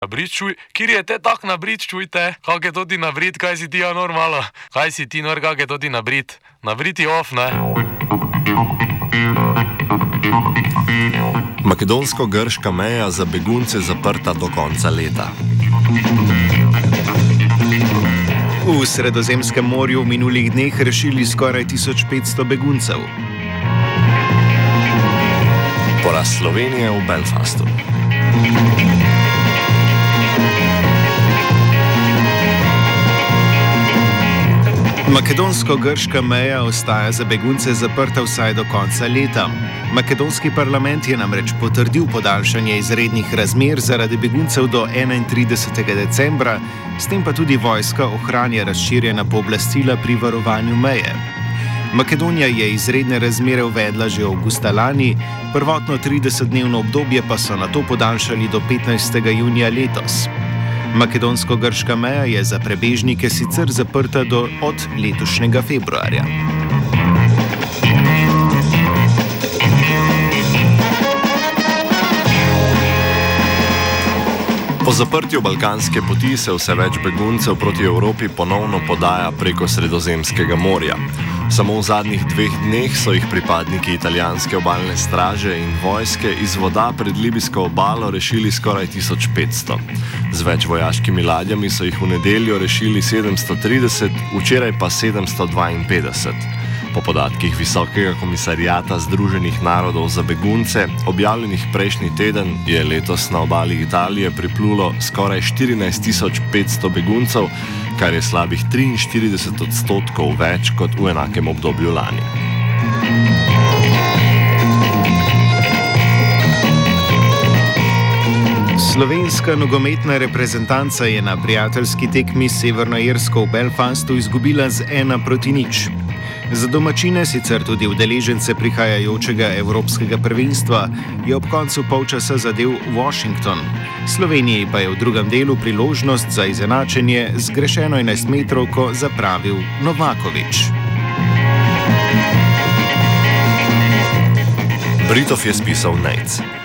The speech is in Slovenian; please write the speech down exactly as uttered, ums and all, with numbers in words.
Brit, čuj, kjer je te tak na Brit, čujte, kak je to ti na Brit, kaj si ti ja normalo, kaj si ti nor, kak je to ti na Brit, na Brit je off, ne? Makedonsko-grška meja za begunce zaprta do konca leta. V Sredozemskem morju v minulih dneh rešili skoraj tisoč petsto beguncev. Poraz Slovenije v Belfastu. Makedonsko-grška meja ostaja za begunce zaprta vsaj do konca leta. Makedonski parlament je namreč potrdil podaljšanje izrednih razmer zaradi beguncev do enaintridesetega decembra, s tem pa tudi vojska ohranja razširjena pooblastila pri varovanju meje. Makedonija je izredne razmere uvedla že avgusta lani, prvotno tridesetdnevno obdobje pa so nato podaljšali do petnajstega junija letos. Makedonsko-grška meja je za prebežnike sicer zaprta do od letošnjega februarja. Po zaprtju balkanske poti se vse več beguncev proti Evropi ponovno podaja preko Sredozemskega morja. Samo v zadnjih dveh dneh so jih pripadniki italijanske obalne straže in vojske iz voda pred libijsko obalo rešili skoraj tisoč petsto. Z več vojaškimi ladjami so jih v nedeljo rešili sedemsto trideset, včeraj pa sedemsto dvainpetdeset. Po podatkih Visokega komisariata Združenih narodov za begunce, objavljenih prejšnji teden, je letos na obali Italije priplulo skoraj štirinajst tisoč petsto beguncev, kar je slabih triinštirideset odstotkov več kot v enakem obdobju lani. Slovenska nogometna reprezentanca je na prijateljski tekmi s Severno Irsko v Belfastu izgubila z ena proti nič. Za domačine, sicer tudi udeležence prihajajočega evropskega prvenstva, je ob koncu polčasa zadel Washington. Sloveniji pa je v drugem delu priložnost za izenačenje z zgrešeno enajstmetrovko zapravil Novaković. Britov je spisal Nejc.